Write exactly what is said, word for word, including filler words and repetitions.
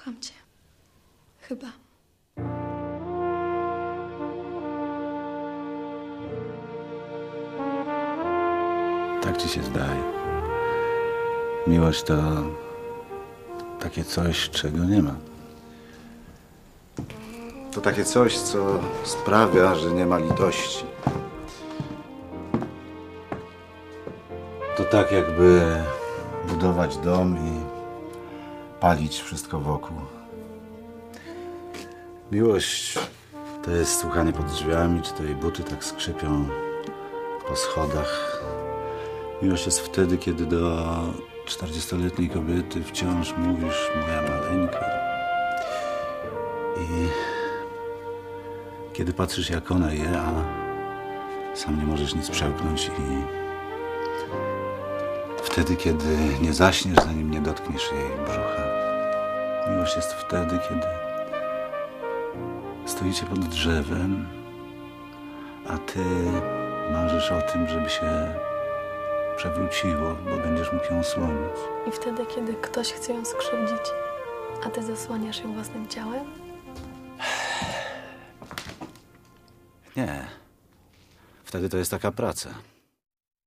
Kocham cię. Chyba. Tak ci się zdaje. Miłość to takie coś, czego nie ma. To takie coś, co sprawia, że nie ma litości. To tak jakby budować dom i palić wszystko wokół. Miłość to jest słuchanie pod drzwiami, czy to jej buty tak skrzypią po schodach. Miłość jest wtedy, kiedy do czterdziestoletniej kobiety wciąż mówisz moja maleńka. I kiedy patrzysz, jak ona je, a sam nie możesz nic przełknąć. I wtedy, kiedy nie zaśniesz, zanim nie dotkniesz jej brzucha. Miłość jest wtedy, kiedy stoicie pod drzewem, a ty marzysz o tym, żeby się przewróciło, bo będziesz mógł ją słonić. I wtedy, kiedy ktoś chce ją skrzywdzić, a ty zasłaniasz ją własnym ciałem? Nie. Wtedy to jest taka praca.